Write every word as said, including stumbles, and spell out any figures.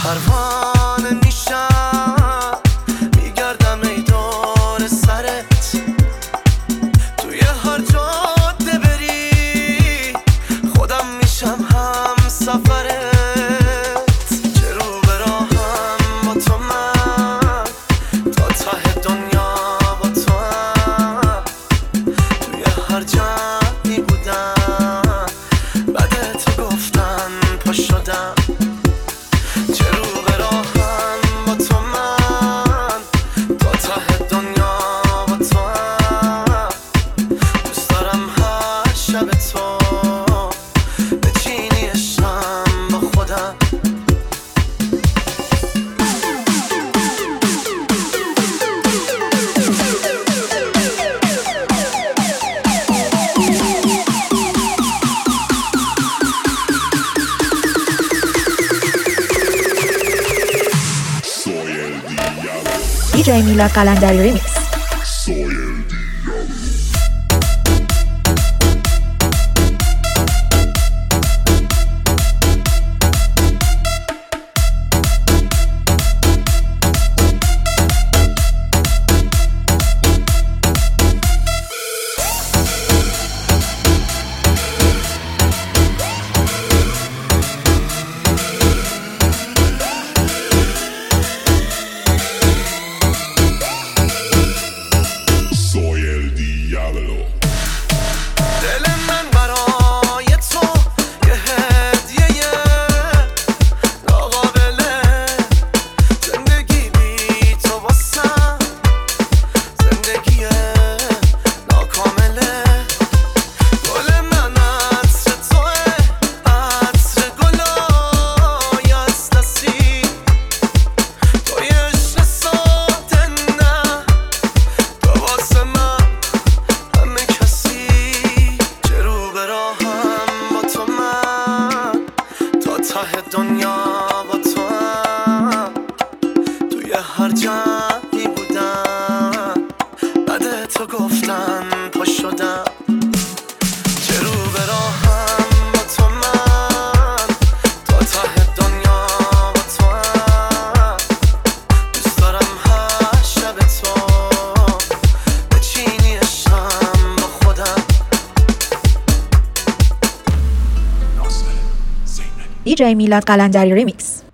پروانه میشم میگردم ای دور سرت، توی هر جاده بری خودم میشم هم سفرت. چه رو به راهم با تو من تا ته دنیا با تو هم، توی هر جمعی بودم بعد تو گفتن پا شدم. چه رو به راهم با تو من تا ته دنیا با تو هم، دوست دارم هر شب تو بچینی عشقم با خودم. دی جی میلاد قلندری ریمیکس. ته دنیا با تو هم، توی هر جمعی بودم بعد تو گفتن پا شدم. چه رو به راهم با تو من تا ته دنیا با تو هم، دوست دارم هر شب تو بچینی عشقم با خودم. دی جی میلاد قلندری ریمیکس.